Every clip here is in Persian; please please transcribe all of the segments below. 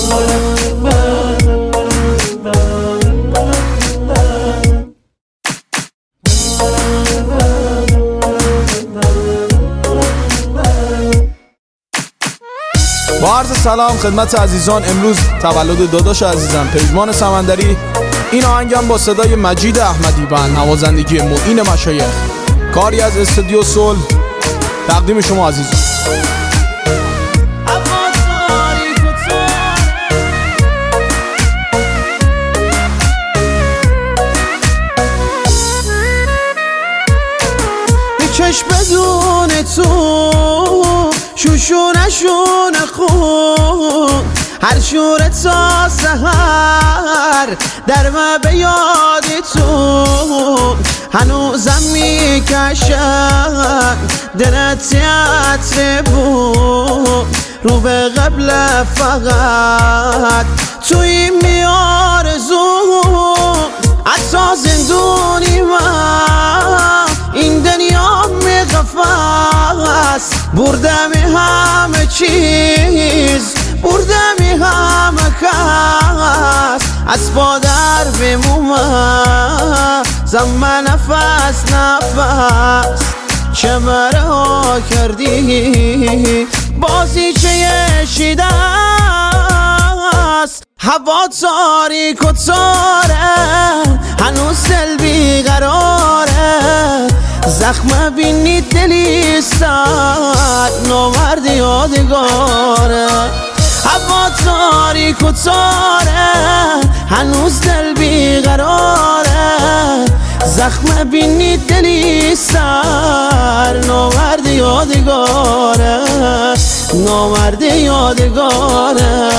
با عرض سلام خدمت عزیزان، امروز تولد داداش عزیزم پیجمان سمندری. این آهنگم با صدای مجید احمدی و نوازندگی معین مشایخ، کاری از استودیو صلح، تقدیم شما عزیزان. چشم بدون تو شوشونشون خون، هر شور تا سحر در من به یاد تو، هنوزم میکشن دلت عطر بود رو به قبل، فقط توی میارزو حتی زندونی من این دنیا میقفص، بردم همه چیز، بردم همه کس، از پادر بمومم زمان نفس نفس، چه مرا کردی بازی چه شیده است، هوا تاریک و تاره، هنوز دل بیقراره، زخم بینی دلی سر نامرد یادگاره، هوا تاریک و تاره، هنوز دل بیقراره، زخم بینی دلی سر نامرد یادگاره، نامرد یادگاره.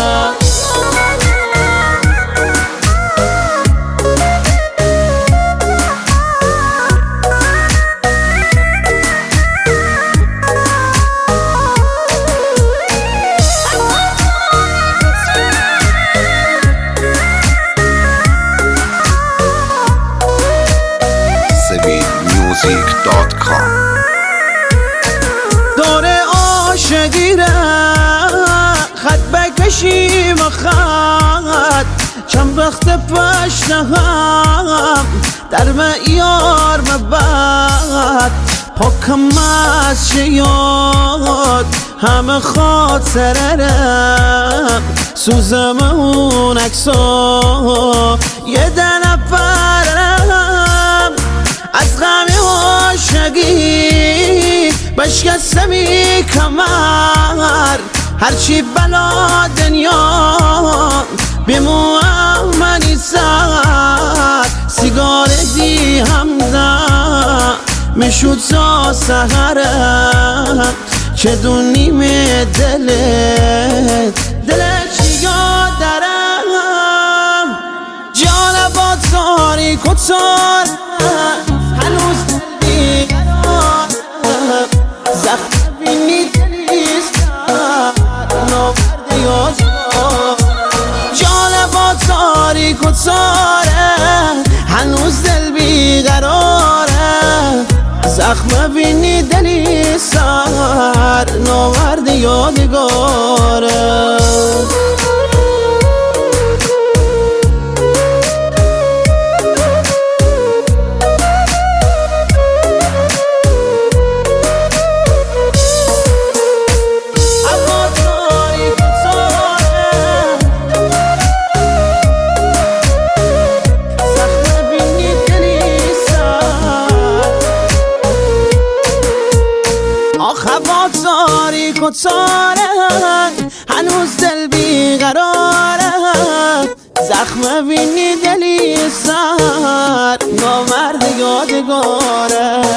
دور عاشقی را خط بکشیم خط، چند وقت پشت هم در معیار مبد، پاکم از شیاد همه خاطرم، سوزم اون اکسا یه دنفرم، از غم عاشقی بشکستمی کمر، هرچی بلا دنیا بموام منی سر، سیگار دی همزم میشود تا سهرم، چه دونیم دلت چی یاد دارم، جان با تاریک و تار هنوز زخم بینی دلیست نامرد یادگار، جان با تاریک و تاره، هنوز دل بیقراره، زخم بینی دلی سر نامرد یادگاره. هوا تاریک و تاره، هنوز دل بیقراره، زخم بینی دلی سر نامرد یادگاره.